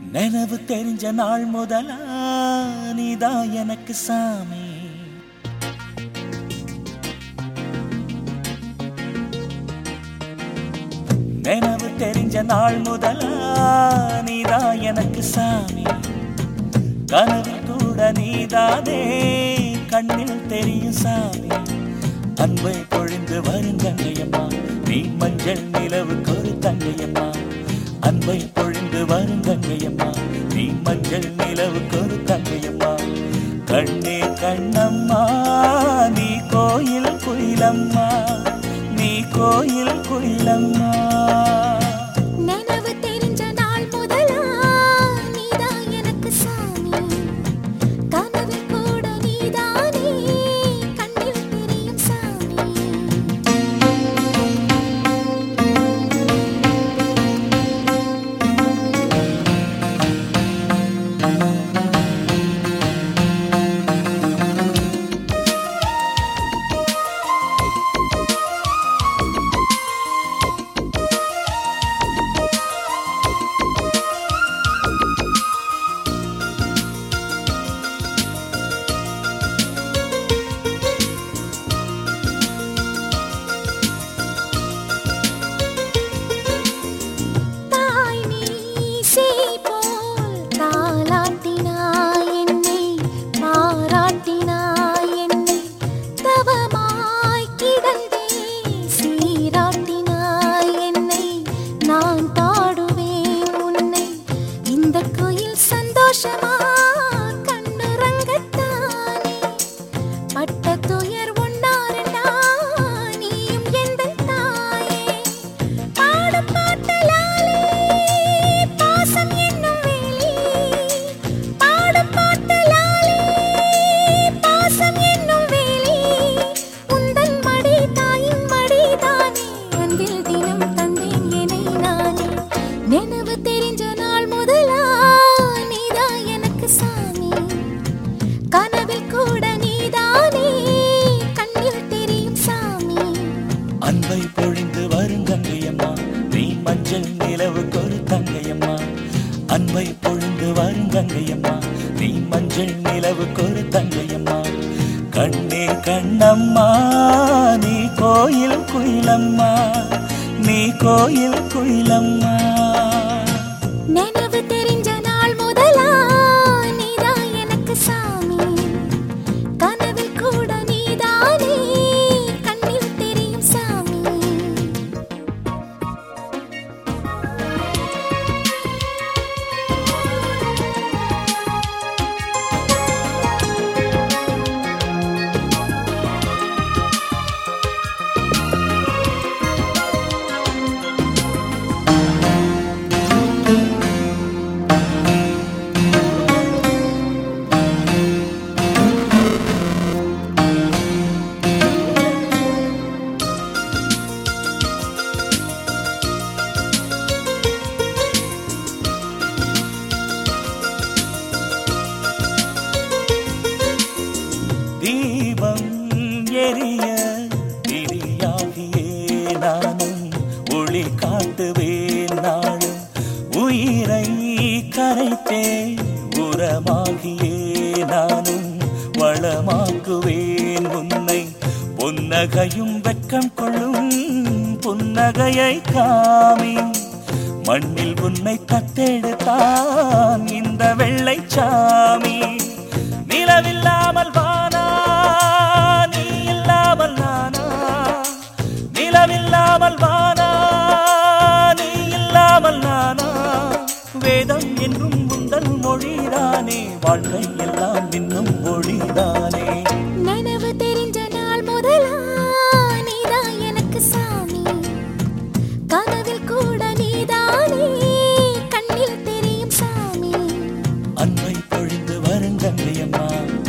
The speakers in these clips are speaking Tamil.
நினைவு தெரிஞ்ச நாள் முதலா நீதான் எனக்கு சாமி. நினைவு தெரிஞ்ச நாள் முதலா நீதான் எனக்கு சாமி. கனவில் கூட நீதானே கண்ணில் தெரியும் சாமி. அன்பை பொழிந்து வரும் தங்கையம்மா, நீ மஞ்சள் நிலவுக்கு ஒரு தங்கையம்மா. அன்பை பொழிந்து வரும் தங்கையம்மா, நீ மஞ்சள் நிலவுக்கு ஒரு தங்கையம்மா. கண்ணே கண்ணம்மா, நீ கோயில் குயிலம்மா, நீ கோயில் குயிலம்மா. அன்பை பொழிந்து வரும் தங்கையம்மா, நீ மஞ்சள் நிலவுக்கு ஒரு தங்கையம்மா. அன்பை பொழிந்து வரும் தங்கையம்மா, நீ மஞ்சள் நிலவுக்கு ஒரு தங்கையம்மா. கண்ணே கண்ணம்மா, நீ கோயில் குயிலம்மா, நீ கோயில் குயிலம்மா. நினைவு தெரிஞ்ச நாள் முதலா நீதான் எனக்கு சாமி. கனவில் கூட நீதானே கண்ணில் தெரியும் சாமி. தீபம் எரிய திரியாகியே நானும் ஒளி காட்டுவேன் நாளும். உயிரை கரைத்தே உரமாகியே நானும் வளமாக்குவேன் உன்னை. புன்னகையும் வெட்கம் கொள்ளும் புன்னகையை காமி. மண்ணில் உன்னை தத்தெடுத்தான் இந்த வெள்ளை சாமி. நிலவில்லாமல் வானா, நீ இல்லாமல் நானா. நிலவில்லாமல் வானா, நீ இல்லாமல் நானா. வேதம் என்றும் உந்தன் மொழிதானே, வாழ்க்கை எல்லாம் இன்னும் மொழிதானே. நினைவு தெரிஞ்ச நாள் முதலா நீதான் எனக்கு சாமி. கனவில் கூட நீதானே கண்ணில் தெரியும் சாமி. அன்பை பொழிந்து வரும் தங்கையம்மா,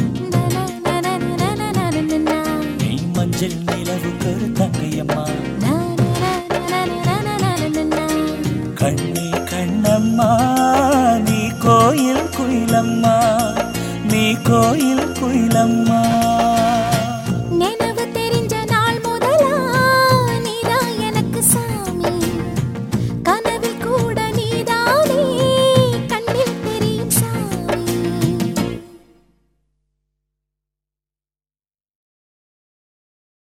நீ மஞ்சள் நிலவுக்கு ஒரு தங்கையம்மா. கண்ணே கண்ணம்மா, நீ கோயில் குயிலம்மா, நீ கோயில் குயிலம்மா.